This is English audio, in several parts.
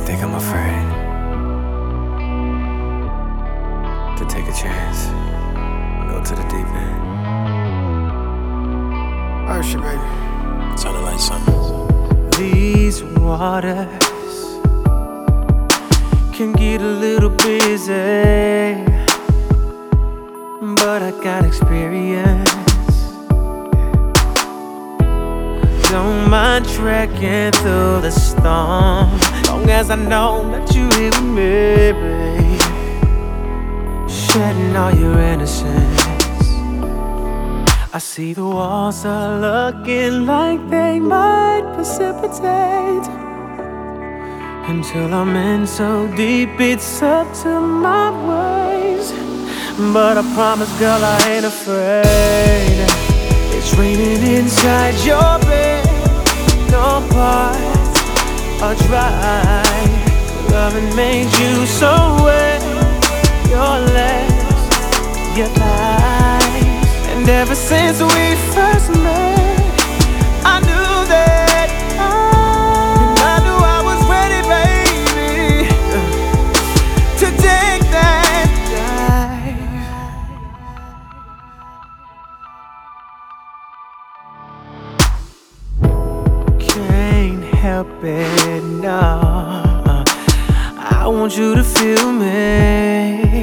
think I'm afraid to take a chance, go to the deep end. Oh shit, baby. Turn the lights on. These waters can get a little busy, but I got experience. Don't mind trekking through the storm, long as I know that you here with me, babe. Shedding all your innocence. I see the walls are looking like they might precipitate, until I'm in so deep it's up to my waist. But I promise, girl, I ain't afraid. It's raining inside your bed, no parts are dry. Loving made you so wet, your legs, your thighs. And ever since we first met, I knew that I knew I was ready, baby, to take that dive. Can't help it, no. I want you to feel me,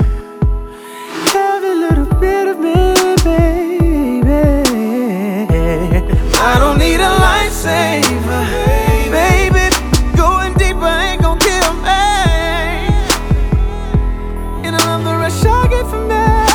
every little bit of me, baby. I don't need a lifesaver, baby. Going deeper ain't gon' kill me, and I love the rush I get from that.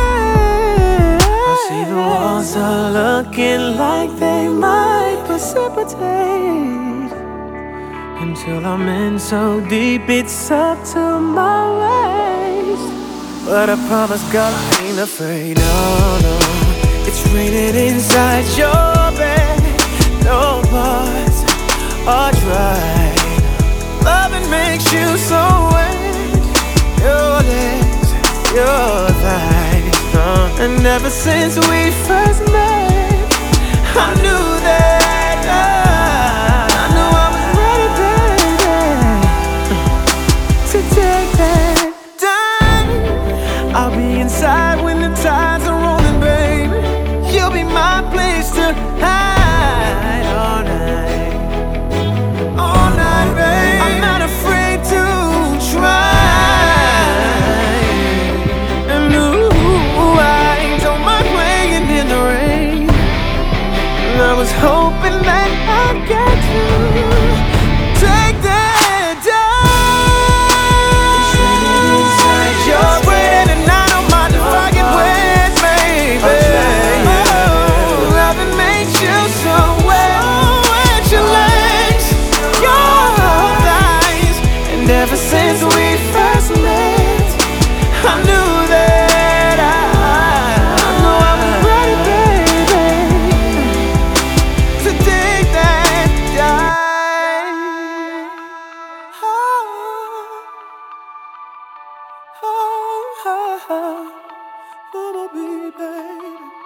I see the walls are looking like they might precipitate, until I'm in so deep it's up to my waist. But I promise, girl, I ain't afraid, no, no. It's raining inside your bed, no parts are dry. Loving makes you so wet, your legs, your thighs. And ever since we first met, I knew that I knew I was ready, baby, to take that dive. I'll be inside when the tides are rolling, baby. You'll be my place to hide all night, baby. I'm not afraid to try. And ooh, I don't mind playing in the rain. And I was hoping that I'd get to take that dive. It's raining inside your bed, and I don't mind if I get wet, baby. Oh, loving makes you so wet, wet your legs, your thighs. And ever since we first met, I knew that I knew I was ready, baby, to take that dive. Oh, oh, oh, oh, oh, baby.